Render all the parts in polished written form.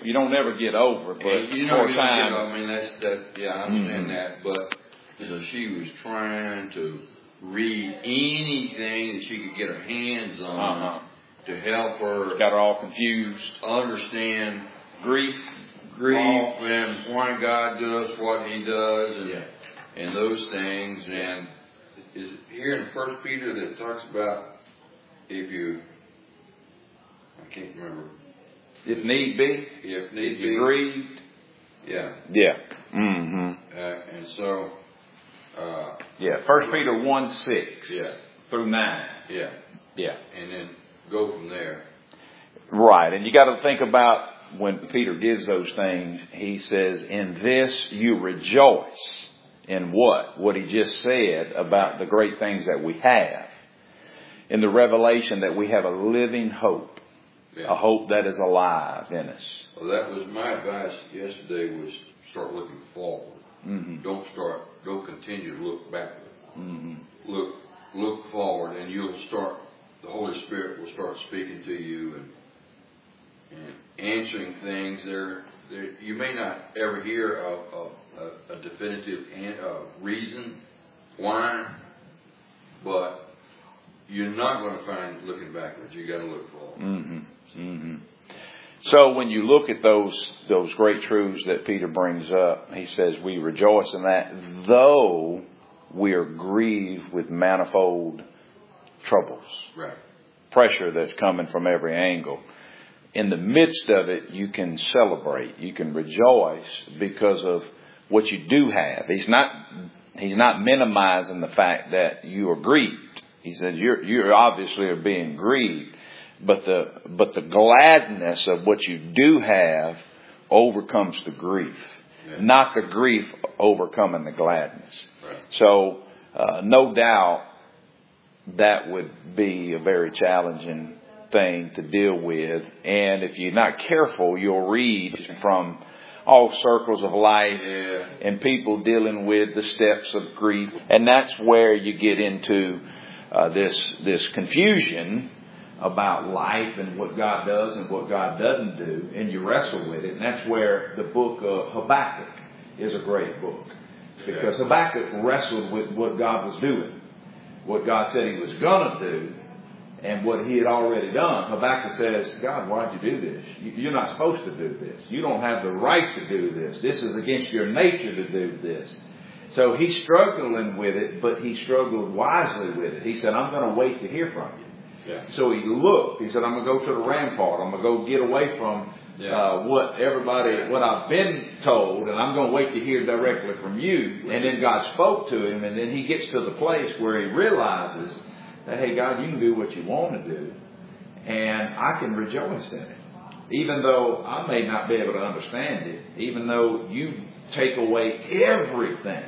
You don't ever get over, but for time. I mean, I understand that, but she was trying to read anything that she could get her hands on to help her. It's got her all confused. Understand grief, and why God does what He does, and those things. And is it here in 1 Peter that it talks about I can't remember. If need be. If need be. You're grieved. Yeah. Yeah. Mm-hmm. And so. 1 Peter 1:6. Yeah. Through 9. Yeah. Yeah. And then go from there. Right. And you got to think about when Peter gives those things, he says, in this you rejoice. In what? What he just said about the great things that we have. In the revelation that we have a living hope. Yeah. A hope that is alive in us. Well, that was my advice yesterday, was start looking forward. Mm-hmm. Don't continue to look backward. Mm-hmm. Look forward, and the Holy Spirit will start speaking to you and answering things. You may not ever hear a definitive reason why, but you're not going to find it looking backwards. You got to look forward. Mm-hmm. Mm-hmm. So when you look at those great truths that Peter brings up, he says we rejoice in that, though we are grieved with manifold troubles. Right. Pressure that's coming from every angle. In the midst of it, you can celebrate. You can rejoice because of what you do have. He's not minimizing the fact that you are grieved. He says you obviously are being grieved. But the gladness of what you do have overcomes the grief. Yeah. Not the grief overcoming the gladness. Right. So, no doubt that would be a very challenging thing to deal with. And if you're not careful, you'll read from all circles of life and people dealing with the steps of grief. And that's where you get into this confusion about life and what God does and what God doesn't do, and you wrestle with it. And that's where the book of Habakkuk is a great book. Because Habakkuk wrestled with what God was doing, what God said He was going to do, and what He had already done. Habakkuk says, God, why'd you do this? You're not supposed to do this. You don't have the right to do this. This is against your nature to do this. So he's struggling with it, but he struggled wisely with it. He said, I'm going to wait to hear from you. Yeah. So he looked. He said, I'm going to go to the rampart. I'm going to go get away from what I've been told, and I'm going to wait to hear directly from you. And then God spoke to him, and then he gets to the place where he realizes that, hey, God, you can do what you want to do, and I can rejoice in it. Even though I may not be able to understand it, even though you take away everything,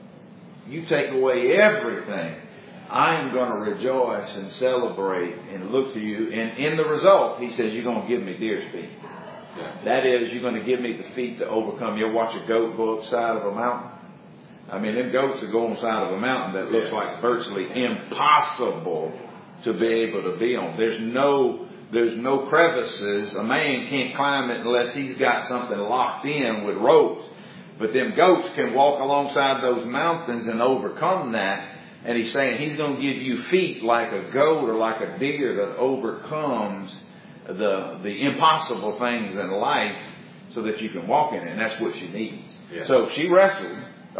I am going to rejoice and celebrate and look to you. And in the result, he says, you're going to give me deer's feet. Yeah. That is, you're going to give me the feet to overcome. You'll watch a goat go up the side of a mountain. I mean, them goats that go on the side of a mountain that looks like virtually impossible to be able to be on. There's no crevices. A man can't climb it unless he's got something locked in with ropes. But them goats can walk alongside those mountains and overcome that. And he's saying he's going to give you feet like a goat or like a deer that overcomes the impossible things in life so that you can walk in it. And that's what she needs. Yeah. So he wrestled,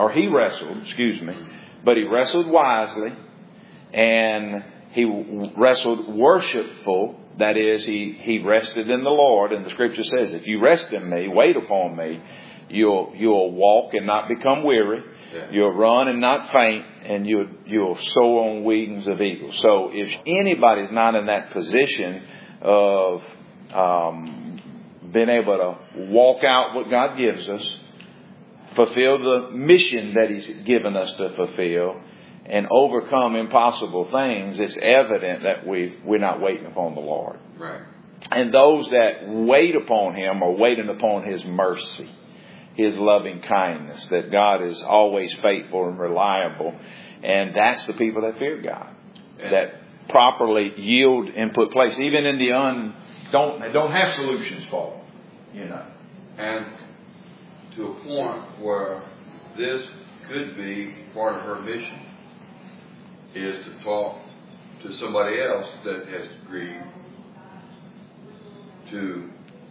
but he wrestled wisely, and he wrestled worshipful. That is, he rested in the Lord. And the scripture says, if you rest in me, wait upon me, you'll walk and not become weary. Yeah. You'll run and not faint, and you'll soar on wings of eagles. So if anybody's not in that position of being able to walk out what God gives us, fulfill the mission that He's given us to fulfill, and overcome impossible things, it's evident that we're not waiting upon the Lord. Right. And those that wait upon Him are waiting upon His mercy, His loving kindness, that God is always faithful and reliable. And that's the people that fear God, that properly yield and put place, even in the don't have solutions for them. And to a point where this could be part of her mission, is to talk to somebody else that has grieved, to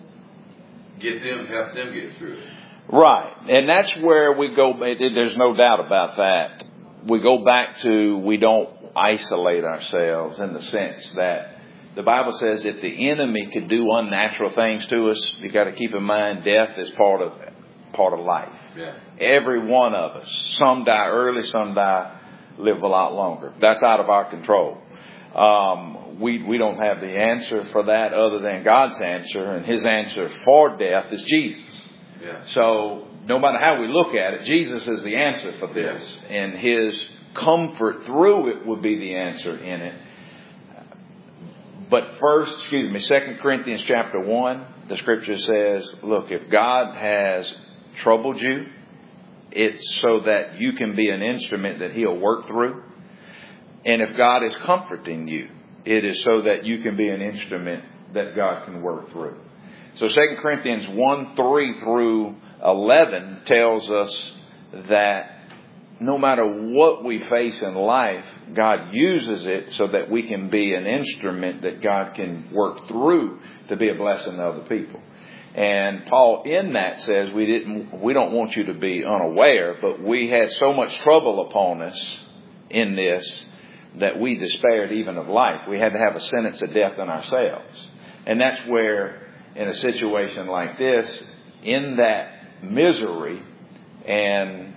help them get through it. Right. And that's where we go. There's no doubt about that. We go back to, we don't isolate ourselves in the sense that the Bible says if the enemy could do unnatural things to us, you got to keep in mind death is part of life. Yeah. Every one of us. Some die early, some live a lot longer. That's out of our control. We don't have the answer for that other than God's answer, and His answer for death is Jesus. Yeah. So no matter how we look at it, Jesus is the answer for this, and His comfort through it would be the answer in it. But 2 Corinthians chapter 1, the scripture says, look, if God has troubled you, it's so that you can be an instrument that He'll work through. And if God is comforting you, it is so that you can be an instrument that God can work through. So 2 Corinthians 1:3 through 11 tells us that no matter what we face in life, God uses it so that we can be an instrument that God can work through to be a blessing to other people. And Paul in that says we don't want you to be unaware, but we had so much trouble upon us in this that we despaired even of life. We had to have a sentence of death in ourselves. And that's where, in a situation like this, in that misery and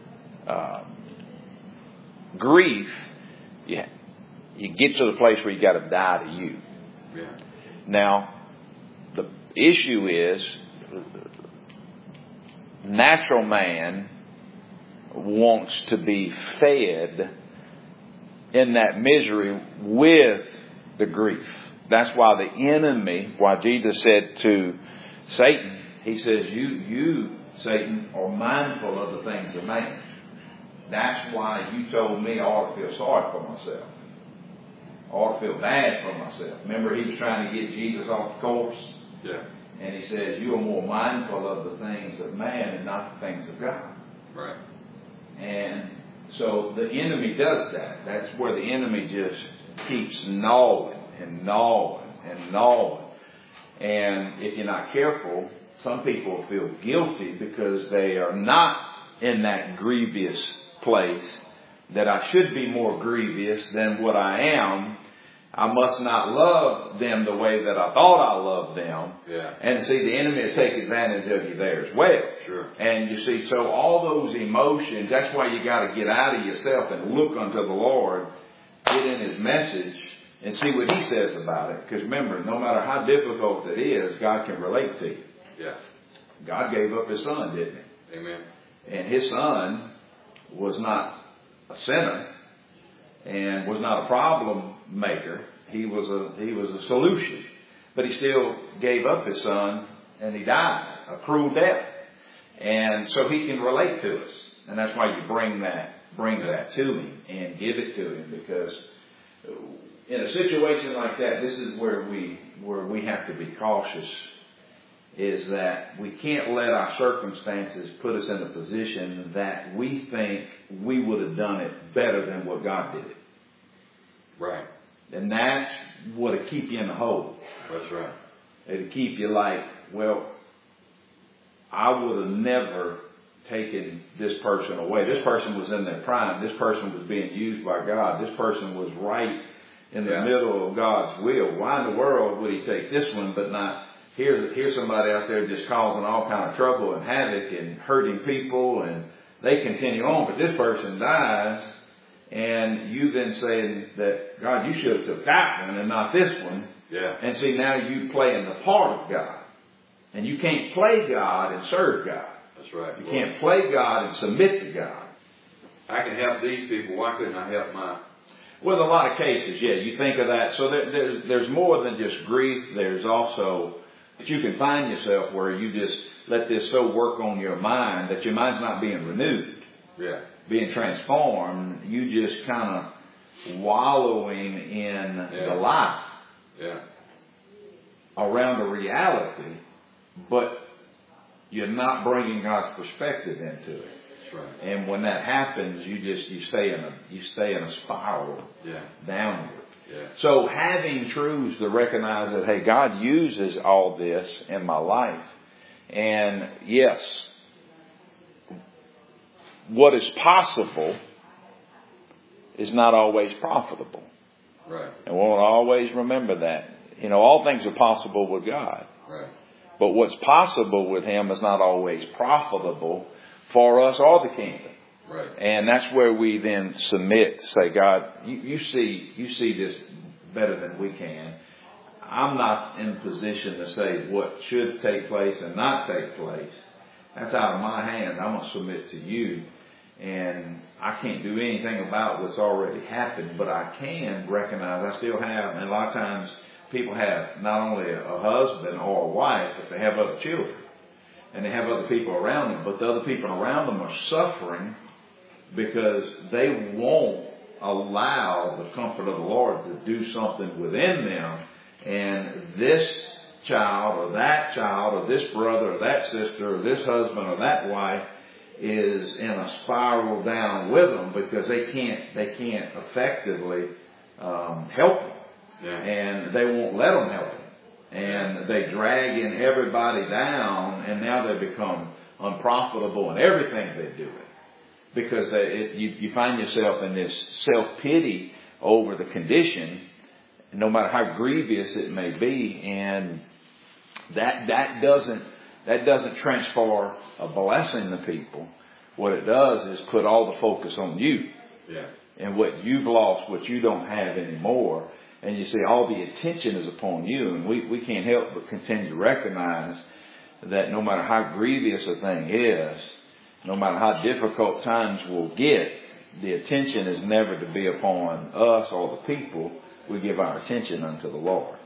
grief, you get to the place where you got to die to you. Yeah. Now, the issue is, natural man wants to be fed in that misery with the grief. That's why the enemy, why Jesus said to Satan, He says, you, Satan, are mindful of the things of man. That's why you told me I ought to feel sorry for myself. I ought to feel bad for myself. Remember, he was trying to get Jesus off course? Yeah. And he says, you are more mindful of the things of man and not the things of God. Right. And so the enemy does that. That's where the enemy just keeps gnawing and gnawing and gnawing. And if you're not careful, some people feel guilty because they are not in that grievous place, that I should be more grievous than what I am. I must not love them the way that I thought I loved them. Yeah. And see, the enemy will take advantage of you there as well. Sure. And you see, so all those emotions, that's why you got to get out of yourself and look unto the Lord, get in His message, and see what He says about it. Because remember, no matter how difficult it is, God can relate to you. Yeah. God gave up His Son, didn't He? Amen. And His Son was not a sinner and was not a problem maker. He was a solution. But He still gave up His Son and He died a cruel death. And so He can relate to us. And that's why you bring that to Him and give it to Him, because in a situation like that, this is where we have to be cautious, is that we can't let our circumstances put us in a position that we think we would have done it better than what God did it. Right. And that's what'll keep you in the hole. That's right. It'll keep you like, well, I would have never taken this person away. This person was in their prime. This person was being used by God. This person was right in the middle of God's will. Why in the world would He take this one but not? Here's somebody out there just causing all kind of trouble and havoc and hurting people, and they continue on. But this person dies, and you then saying that, God, you should have took that one and not this one. Yeah. And see, now you playing the part of God. And you can't play God and serve God. That's right. You can't play God and submit to God. I can help these people. Why couldn't I help mine? Well, in a lot of cases, yeah, you think of that. So there's more than just grief. There's also that you can find yourself where you just let this so work on your mind that your mind's not being renewed. Yeah. Being transformed. You just kind of wallowing in the lie. Yeah. Around the reality. But You're not bringing God's perspective into it. That's right. And when that happens, you stay in a spiral downward. Yeah. So having truths to recognize that, hey, God uses all this in my life. And yes, what is possible is not always profitable. Right. And we'll always remember that. All things are possible with God. Right. But what's possible with Him is not always profitable for us or the kingdom. Right. And that's where we then submit to say, God, you see this better than we can. I'm not in position to say what should take place and not take place. That's out of my hands. I'm going to submit to you. And I can't do anything about what's already happened, but I can recognize I still have, and a lot of times people have not only a husband or a wife, but they have other children. And they have other people around them, but the other people around them are suffering because they won't allow the comfort of the Lord to do something within them. And this child or this brother or that sister or this husband or that wife is in a spiral down with them because they can't effectively help them. Yeah. And they won't let them help them. And they drag in everybody down, and now they become unprofitable in everything they do. Because you find yourself in this self-pity over the condition, no matter how grievous it may be, and that doesn't transfer a blessing to people. What it does is put all the focus on you. Yeah. And what you've lost, what you don't have anymore. And you see, all the attention is upon you. And we can't help but continue to recognize that no matter how grievous a thing is, no matter how difficult times will get, the attention is never to be upon us or the people. We give our attention unto the Lord.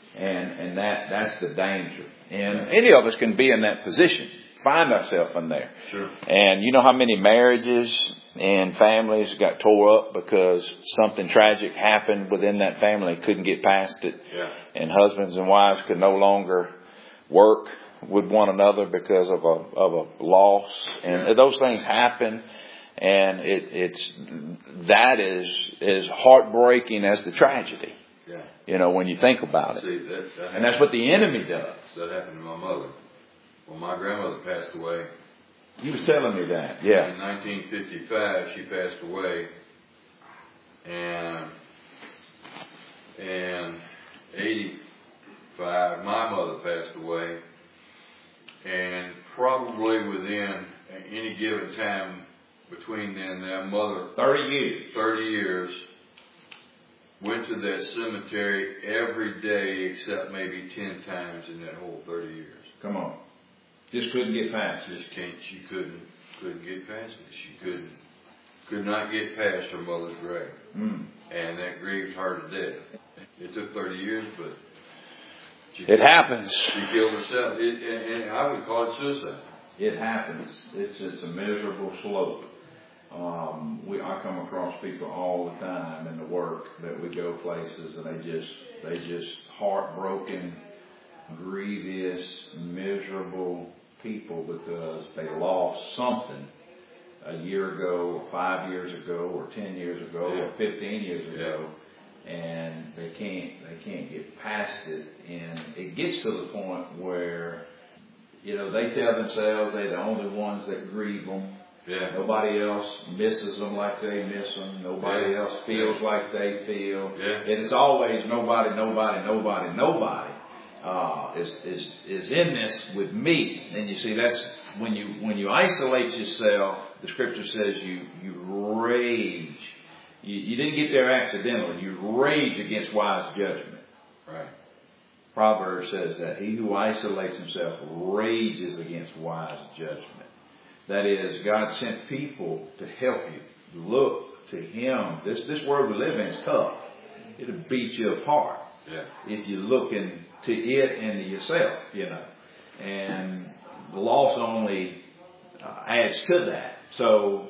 And that's the danger. And any of us can be in that position, find ourselves in there. Sure. And you know how many marriages and families got tore up because something tragic happened within that family, couldn't get past it. Yeah. And husbands and wives could no longer work with one another because of a loss. And those things happen. And that is heartbreaking as the tragedy. Yeah. When you think about it. See, and that's what the enemy does. That happened to my mother. When my grandmother passed away. You was telling me that, yeah. In 1955, she passed away. And in 85, my mother passed away. And probably within any given time between then and their mother. 30 years. 30 years. Went to that cemetery every day except maybe 10 times in that whole 30 years. Come on. Just couldn't get past it. She couldn't get past it. She could not get past her mother's grave. And that grieved her to death. It took 30 years, but it happens. She killed herself. And I would call it suicide. It happens. It's a miserable slope. I come across people all the time in the work that we go places and they just heartbroken, grievous, miserable people because they lost something a year ago, or 5 years ago, or 10 years ago, or 15 years ago, and they can't get past it, and it gets to the point where they tell themselves they're the only ones that grieve them. Yeah. Nobody else misses them like they miss them. Nobody else feels like they feel. Yeah. It is always nobody is in this with me. And you see, that's when you isolate yourself. The Scripture says you rage. You didn't get there accidentally. You rage against wise judgment. Right. Proverbs says that he who isolates himself rages against wise judgment. That is, God sent people to help you. Look to Him. This world we live in is tough. It'll beat you apart if you look into it and to yourself, And the loss only adds to that. So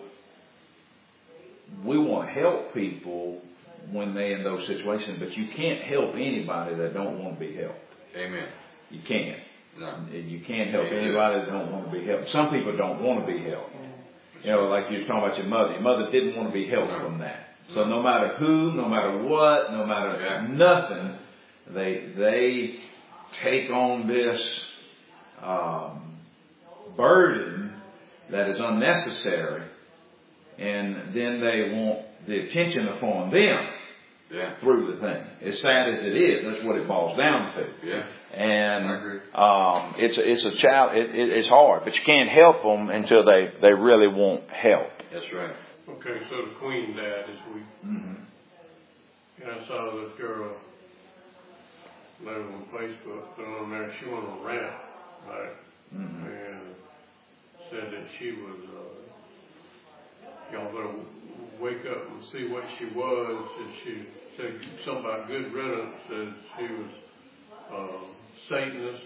we want to help people when they're in those situations, but you can't help anybody that don't want to be helped. Amen. You can't. No. You can't help anybody that don't want to be helped. Some people don't want to be helped. You know, like you were talking about your mother. Your mother didn't want to be helped from that. So no matter who, no matter what, no matter nothing, they take on this burden that is unnecessary, and then they want the attention upon them through the thing. As sad as it is, that's what it boils down to. Yeah. And it's a challenge. It's hard, but you can't help them until they really want help. That's right. Okay, so the Queen died this week. Mm-hmm. And I saw this girl later on Facebook put on there. She went on a rant, right? Mm-hmm. And said that she was, y'all better wake up and see what she was. And she said something about good riddance. Said she was Satanist,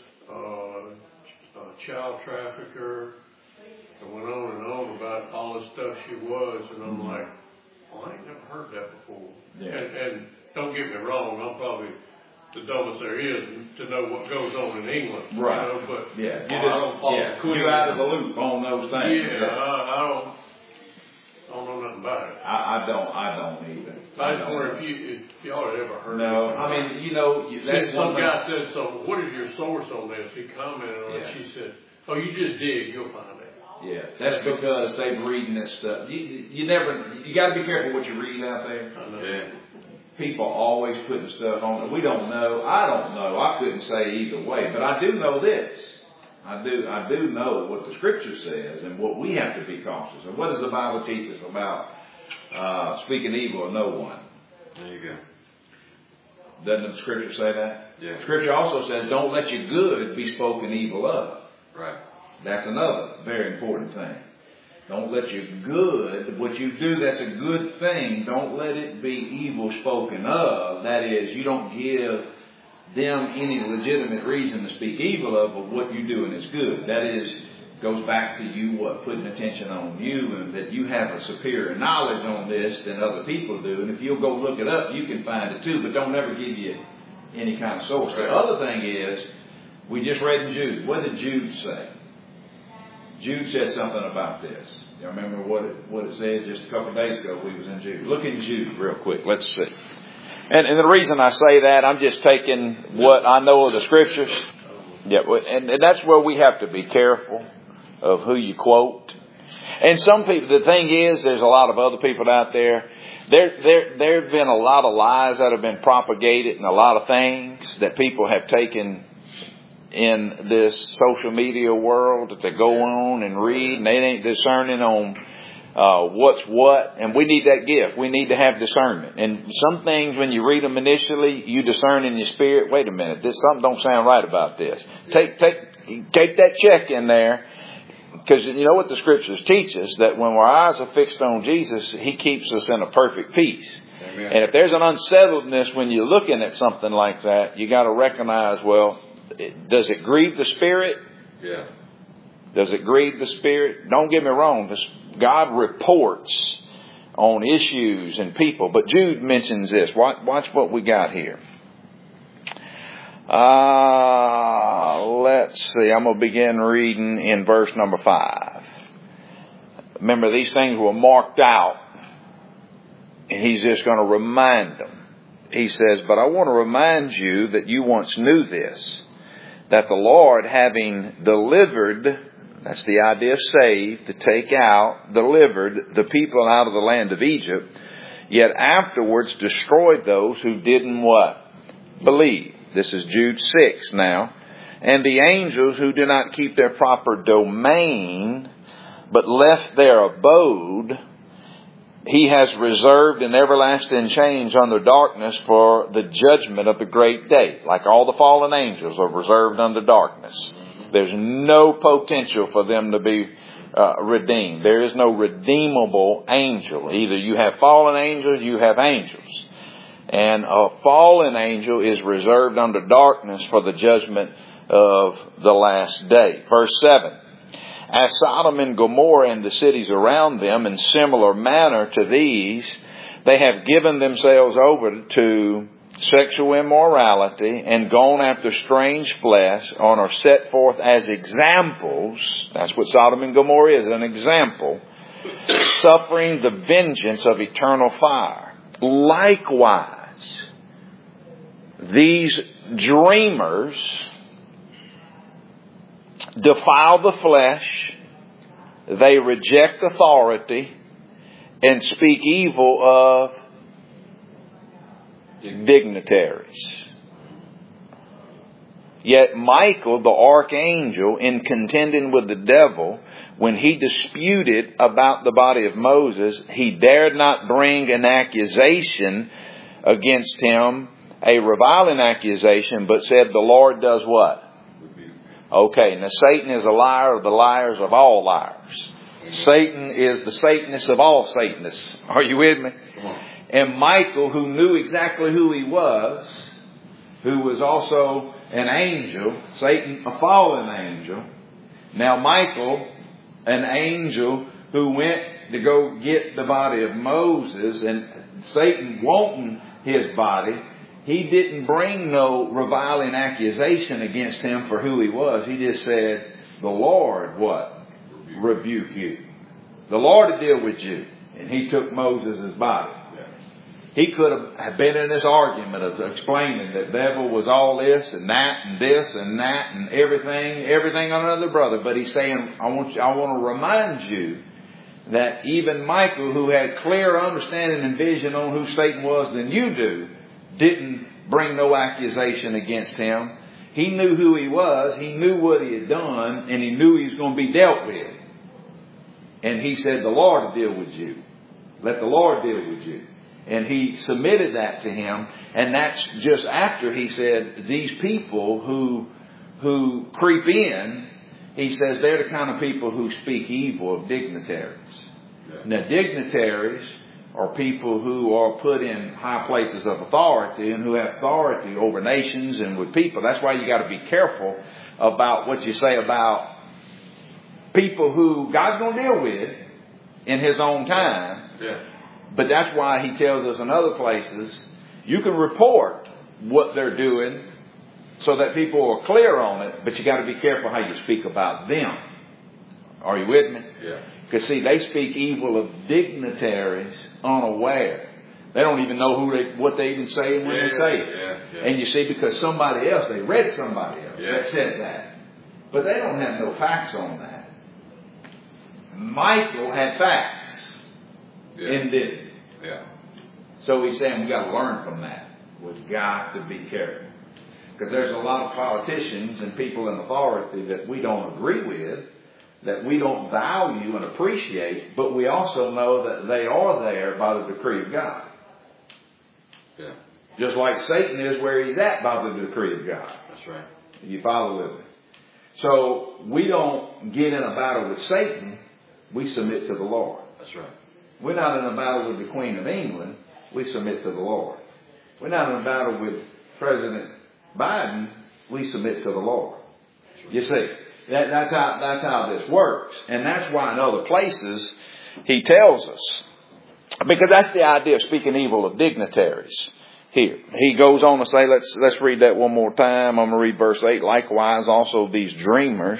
child trafficker. And went on about all the stuff she was. And I'm like, well, I ain't never heard that before. Yeah. And don't get me wrong, I'm probably the dumbest there is to know what goes on in England. Right. You know, but you're out of the loop on those things. Yeah, I don't know nothing about it. I don't either. I just wonder if y'all had ever heard No, of it. I mean, you know, that's some guy said, so what is your source on this? He commented on it. She said, oh, you just dig, you'll find it. Yeah, that's because they've reading this stuff. You got to be careful what you read out there. I know. Yeah. People always putting stuff on it. We don't know. I don't know. I couldn't say either way, but I do know this. I do know what the Scripture says and what we have to be cautious of. What does the Bible teach us about speaking evil of no one? There you go. Doesn't the Scripture say that? Yeah. Scripture also says, don't let your good be spoken evil of. Right. That's another very important thing. Don't let your good, what you do that's a good thing, don't let it be evil spoken of. That is, you don't give them any legitimate reason to speak evil of, but what you're doing is good. That is, goes back to you, putting attention on you, and that you have a superior knowledge on this than other people do. And if you'll go look it up, you can find it too, but don't ever give you any kind of source. Right. The other thing is, we just read in Jude. What did Jude say? Jude said something about this. You remember what it said just a couple of days ago? We was in Jude. Look in Jude real quick. Let's see. And the reason I say that, I'm just taking what I know of the Scriptures. Yeah, and that's where we have to be careful of who you quote. And some people, the thing is, there's a lot of other people out there. There have been a lot of lies that have been propagated and a lot of things that people have taken in this social media world that they go on and read, and they ain't discerning on what's what. And we need that gift. We need to have discernment. And some things, when you read them initially, you discern in your spirit, wait a minute, something don't sound right about this. Take that check in there. Because you know what the Scriptures teach us, that when our eyes are fixed on Jesus, He keeps us in a perfect peace. Amen. And if there's an unsettledness when you're looking at something like that, you got to recognize, well, does it grieve the Spirit? Yeah. Does it grieve the Spirit? Don't get me wrong. God reports on issues and people. But Jude mentions this. Watch what we got here. Let's see. I'm going to begin reading in verse number 5. Remember, these things were marked out. And he's just going to remind them. He says, but I want to remind you that you once knew this, that the Lord, having delivered, that's the idea of saved, to take out, delivered the people out of the land of Egypt, yet afterwards destroyed those who didn't what? Believe. This is Jude 6 now. And the angels who did not keep their proper domain, but left their abode, He has reserved in everlasting chains under darkness for the judgment of the great day. Like all the fallen angels are reserved under darkness. There's no potential for them to be redeemed. There is no redeemable angel. Either you have fallen angels, you have angels. And a fallen angel is reserved under darkness for the judgment of the last day. Verse 7. As Sodom and Gomorrah and the cities around them, in similar manner to these, they have given themselves over to sexual immorality, and gone after strange flesh, and are set forth as examples. That's what Sodom and Gomorrah is, an example, suffering the vengeance of eternal fire. Likewise, these dreamers defile the flesh, they reject authority, and speak evil of dignitaries. Yet Michael, the archangel, in contending with the devil, when he disputed about the body of Moses, he dared not bring an accusation against him, a reviling accusation, but said, the Lord does what? Okay, now Satan is a liar of the liars of all liars. Satan is the Satanist of all Satanists. Are you with me? And Michael, who knew exactly who he was, who was also an angel, Satan a fallen angel. Now Michael, an angel who went to go get the body of Moses, and Satan wanting his body, he didn't bring no reviling accusation against him for who he was. He just said, the Lord what? Rebuke you. The Lord will deal with you. And he took Moses' body. He could have been in this argument of explaining that the devil was all this and that and this and that and everything on another brother. But he's saying, I want to remind you that even Michael, who had clearer understanding and vision on who Satan was than you do, didn't bring no accusation against him. He knew who he was. He knew what he had done, and he knew he was going to be dealt with. And he said, the Lord will deal with you. Let the Lord deal with you. And he submitted that to him. And that's just after he said, these people who creep in, he says they're the kind of people who speak evil of dignitaries. Yeah. Now, dignitaries are people who are put in high places of authority and who have authority over nations and with people. That's why you got to be careful about what you say about people who God's going to deal with in His own time. Yeah. But that's why He tells us in other places, you can report what they're doing so that people are clear on it, but you got to be careful how you speak about them. Are you with me? Yeah. Because see, they speak evil of dignitaries unaware. They don't even know what they even say when they say it. Yeah. And you see, because somebody else, they read somebody else that said that. But they don't have no facts on that. Michael had facts and didn't. Yeah. So he's saying we've got to learn from that. We've got to be careful. Because there's a lot of politicians and people in authority that we don't agree with, that we don't value and appreciate, but we also know that they are there by the decree of God. Yeah. Just like Satan is where he's at by the decree of God. That's right. You follow with me? So we don't get in a battle with Satan. We submit to the Lord. That's right. We're not in a battle with the Queen of England. We submit to the Lord. We're not in a battle with President Biden. We submit to the Lord. Right. You see, that's how this works. And that's why in other places he tells us. Because that's the idea of speaking evil of dignitaries. Here, he goes on to say, let's read that one more time. I'm going to read verse 8. Likewise, also these dreamers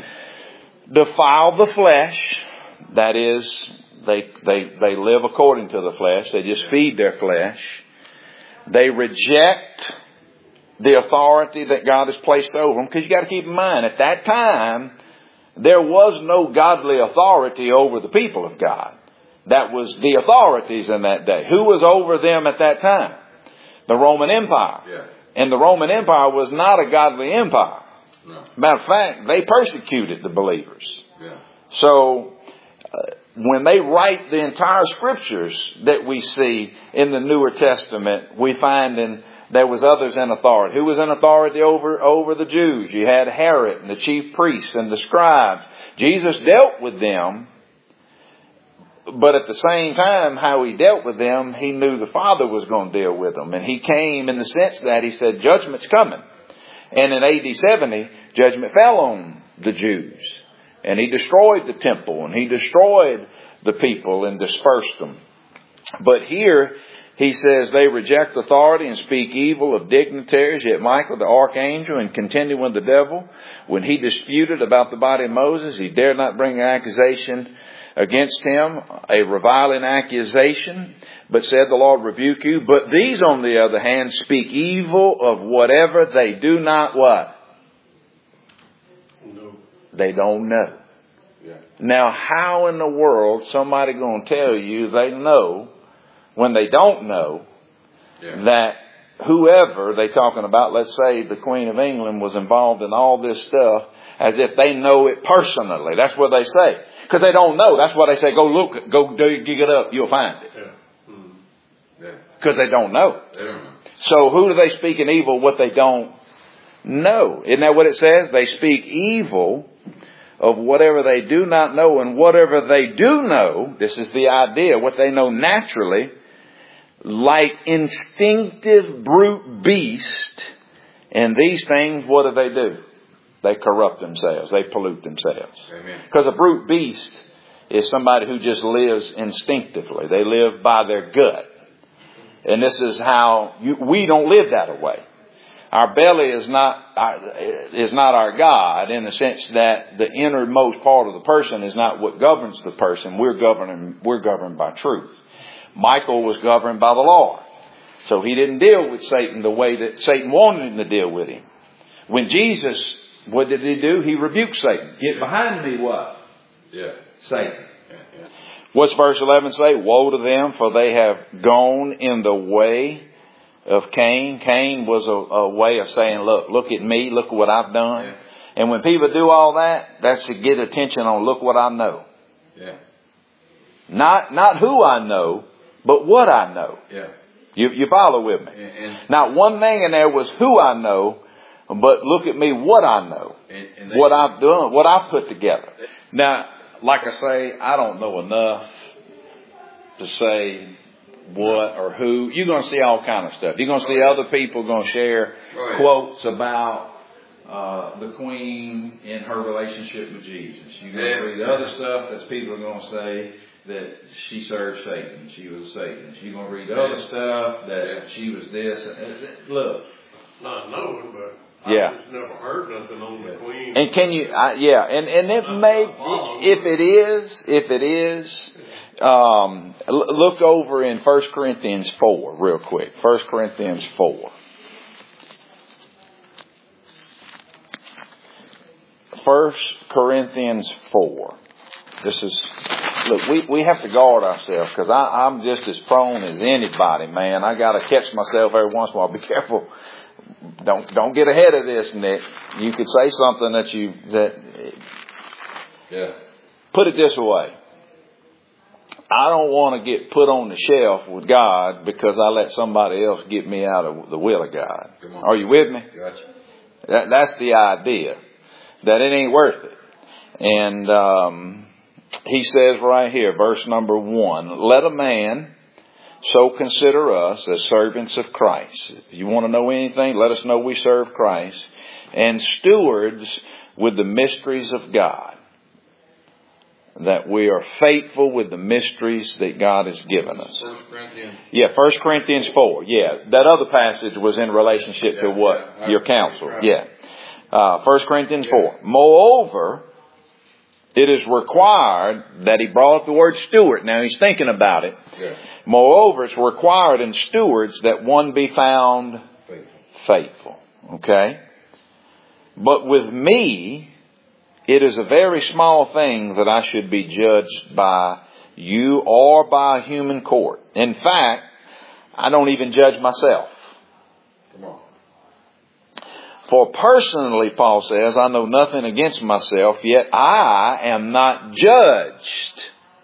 defile the flesh. That is, they live according to the flesh. They just feed their flesh. They reject the authority that God has placed over them. Because you got to keep in mind, at that time, there was no godly authority over the people of God. That was the authorities in that day. Who was over them at that time? The Roman Empire. Yeah. And the Roman Empire was not a godly empire. No. Matter of fact, they persecuted the believers. Yeah. So, when they write the entire scriptures that we see in the Newer Testament, we find there was others in authority. Who was in authority over the Jews? You had Herod and the chief priests and the scribes. Jesus dealt with them. But at the same time, how he dealt with them, he knew the Father was going to deal with them. And he came in the sense that he said, judgment's coming. And in AD 70, judgment fell on the Jews. And he destroyed the temple and he destroyed the people and dispersed them. But here, He says, they reject authority and speak evil of dignitaries, yet Michael the archangel, in contending with the devil, when he disputed about the body of Moses, he dared not bring an accusation against him, a reviling accusation, but said, the Lord rebuke you. But these, on the other hand, speak evil of whatever they do not what? No. They don't know. Yeah. Now, how in the world somebody going to tell you they know when they don't know that whoever they talking about, let's say the Queen of England, was involved in all this stuff, as if they know it personally? That's what they say. Because they don't know. That's why they say, go look, go dig it up, you'll find it. Because they don't know. They don't know. So who do they speak in evil what they don't know? Isn't that what it says? They speak evil of whatever they do not know, and whatever they do know, this is the idea, what they know naturally, like instinctive brute beast, and these things, what do? They corrupt themselves. They pollute themselves. Because a brute beast is somebody who just lives instinctively. They live by their gut. And this is how we don't live that way. Our belly is not our God, in the sense that the innermost part of the person is not what governs the person. We're governed by truth. Michael was governed by the Lord. So he didn't deal with Satan the way that Satan wanted him to deal with him. When Jesus, what did he do? He rebuked Satan. Get behind me, what? Satan. What's verse 11 say? Woe to them, for they have gone in the way of Cain. Cain was a way of saying, look at me, look what I've done. And when people do all that, that's to get attention on, look what I know. Not who I know, but what I know. You follow with me? Now, one thing in there was who I know, but look at me, what I know. What I've done, what I've put together. Now, like I say, I don't know enough to say what or who. You're going to see all kind of stuff. You're going to see other people going to share quotes about the Queen in her relationship with Jesus. You're going to read other stuff that people are going to say that she served Satan. She was a Satanist. You're going to read other stuff that she was this. Look. Not knowing, but I just never heard nothing on the Queen. And can you, and it may, if it is, look over in 1 Corinthians 4 real quick. 1 Corinthians 4. 1 Corinthians 4. This is, look, we have to guard ourselves, because I'm just as prone as anybody, man. I got to catch myself every once in a while. Be careful. Don't get ahead of this, Nick. You could say something Put it this way. I don't want to get put on the shelf with God because I let somebody else get me out of the will of God. Are you with me? Gotcha. That's the idea. That it ain't worth it. And he says right here, verse number 1, let a man so consider us as servants of Christ. If you want to know anything, let us know we serve Christ. And stewards with the mysteries of God. That we are faithful with the mysteries that God has given us. 1 Corinthians. 1 Corinthians 4. That other passage was in relationship to what? Your counsel. 1 Corinthians 4. Moreover, it is required that he brought up the word steward. Now he's thinking about it. Moreover, it's required in stewards that one be found faithful. Okay? But with me, it is a very small thing that I should be judged by you or by a human court. In fact, I don't even judge myself. Come on. For personally, Paul says, I know nothing against myself, yet I am not judged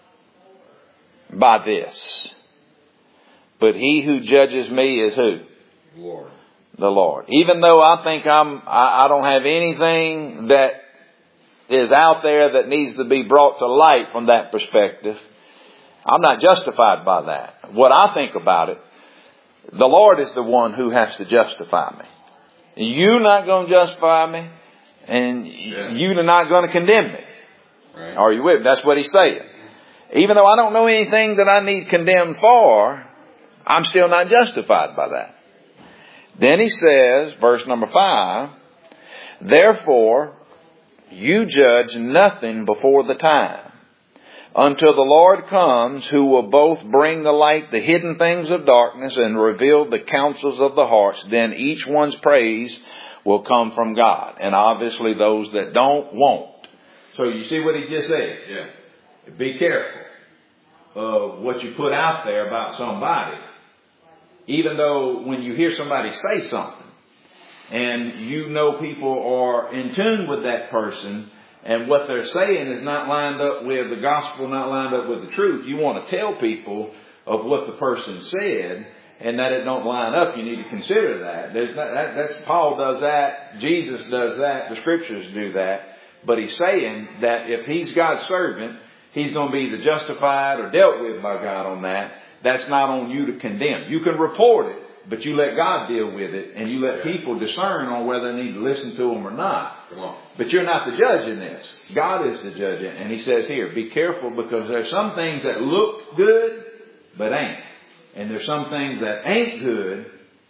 by this. But he who judges me is who? Lord. The Lord. Even though I think I don't have anything that is out there that needs to be brought to light from that perspective, I'm not justified by that. What I think about it, the Lord is the one who has to justify me. You're not going to justify me, and you're not going to condemn me. Right. Are you with me? That's what he's saying. Even though I don't know anything that I need condemned for, I'm still not justified by that. Then he says, verse number 5, therefore you judge nothing before the time, until the Lord comes, who will both bring the light the hidden things of darkness and reveal the counsels of the hearts. Then each one's praise will come from God. And obviously those that don't, won't. So you see what he just said? Yeah. Be careful of what you put out there about somebody. Even though when you hear somebody say something, and you know people are in tune with that person, and what they're saying is not lined up with the gospel, not lined up with the truth, you want to tell people of what the person said, and that it don't line up. You need to consider that. That's Paul does that. Jesus does that. The scriptures do that. But he's saying that if he's God's servant, he's going to be either justified or dealt with by God on that. That's not on you to condemn. You can report it, but you let God deal with it, and you let people discern on whether they need to listen to him or not. Come on. But you're not the judge in this. God is the judge. And he says here, be careful, because there's some things that look good, but ain't. And there's some things that ain't good,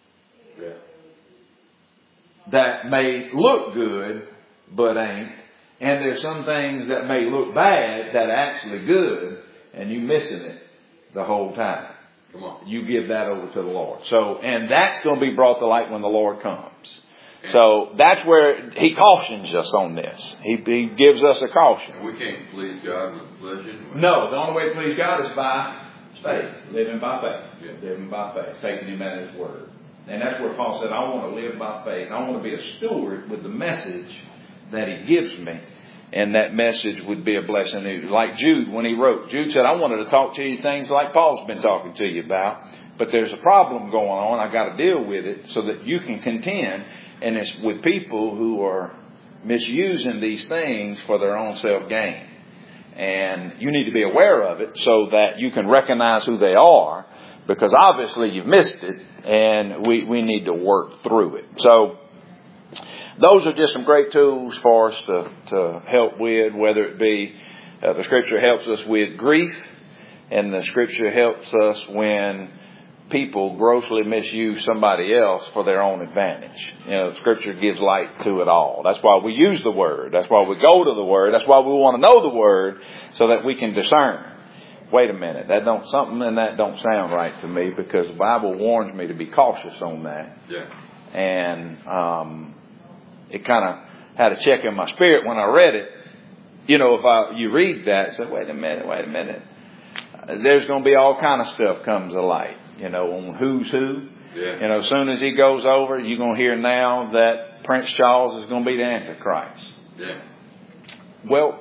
that may look good, but ain't. And there's some things that may look bad that are actually good, and you missing it the whole time. Come on. You give that over to the Lord. So, and that's going to be brought to light when the Lord comes. So that's where he cautions us on this. He gives us a caution. And we can't please God with flesh. No, the only way to please God is by faith. Living by faith. Yeah. Living by faith. Taking him at his word. And that's where Paul said, I want to live by faith. I want to be a steward with the message that he gives me. And that message would be a blessing. Like Jude, when he wrote, Jude said, I wanted to talk to you things like Paul's been talking to you about. But there's a problem going on. I got to deal with it so that you can contend. And it's with people who are misusing these things for their own self-gain. And you need to be aware of it so that you can recognize who they are. Because obviously you've missed it. And we need to work through it. So those are just some great tools for us to help with, whether it be the Scripture helps us with grief, and the Scripture helps us when people grossly misuse somebody else for their own advantage. You know, the Scripture gives light to it all. That's why we use the Word. That's why we go to the Word. That's why we want to know the Word so that we can discern. Wait a minute, something in that don't sound right to me, because the Bible warns me to be cautious on that. Yeah. And it kind of had a check in my spirit when I read it. You know, if you read that, say, wait a minute. There's going to be all kind of stuff comes to light, you know, on who's who. Yeah. You know, as soon as he goes over, you're going to hear now that Prince Charles is going to be the Antichrist. Yeah. Well,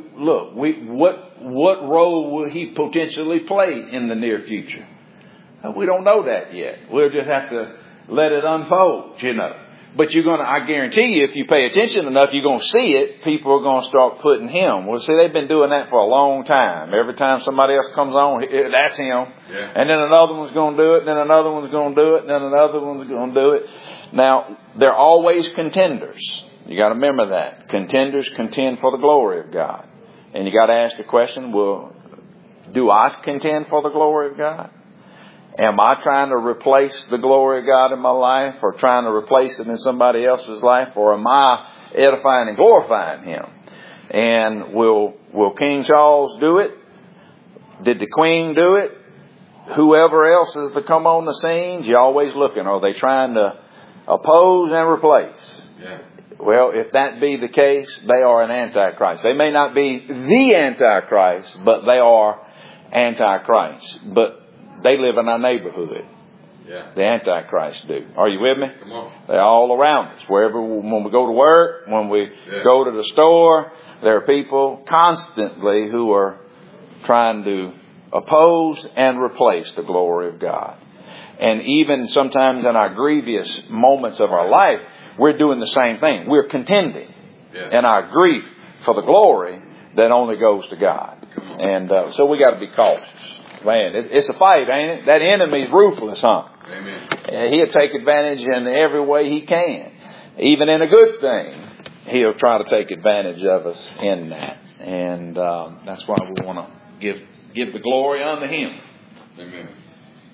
what role will he potentially play in the near future? We don't know that yet. We'll just have to let it unfold, you know. But I guarantee you, if you pay attention enough, you're going to see it. People are going to start putting him. Well, see, they've been doing that for a long time. Every time somebody else comes on, that's him. Yeah. And then another one's going to do it. Then another one's going to do it. And then another one's going to do it. Now, they're always contenders. You got to remember that. Contenders contend for the glory of God. And you got to ask the question, well, do I contend for the glory of God? Am I trying to replace the glory of God in my life, or trying to replace it in somebody else's life? Or am I edifying and glorifying Him? And will King Charles do it? Did the Queen do it? Whoever else is to come on the scenes, you're always looking. Are they trying to oppose and replace? Yeah. Well, if that be the case, they are an Antichrist. They may not be the Antichrist, but they are Antichrist. But they live in our neighborhood. Yeah. The Antichrist do. Are you with me? Come on. They're all around us. When we go to work, when we go to the store, there are people constantly who are trying to oppose and replace the glory of God. And even sometimes in our grievous moments of our life, we're doing the same thing. We're contending in our grief for the glory that only goes to God. And so we got to be cautious. Man, it's a fight, ain't it? That enemy's ruthless, huh? Amen. He'll take advantage in every way he can. Even in a good thing, he'll try to take advantage of us in that. And that's why we want to give the glory unto Him. Amen.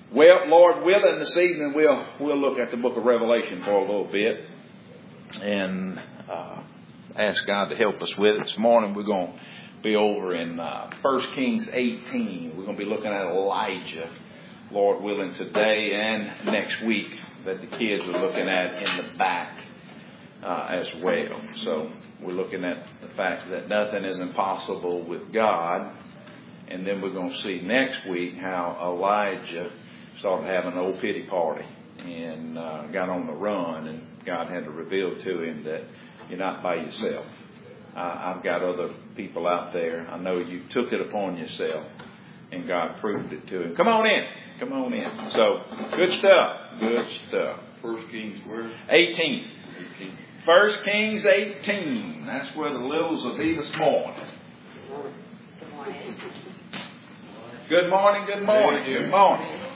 Well, Lord willing, this evening we'll look at the book of Revelation for a little bit and ask God to help us with it. This morning we're going to be over in 1 Kings 18. We're going to be looking at Elijah, Lord willing, today and next week, that the kids are looking at in the back as well. So we're looking at the fact that nothing is impossible with God. And then we're going to see next week how Elijah started having an old pity party and got on the run, and God had to reveal to him that you're not by yourself. I've got other people out there. I know you took it upon yourself, and God proved it to him. Come on in. Come on in. So, good stuff. Good stuff. 1 Kings where? 18. 18. 1 Kings 18. That's where the littles will be this morning. Good morning. Good morning. Good morning. Good morning.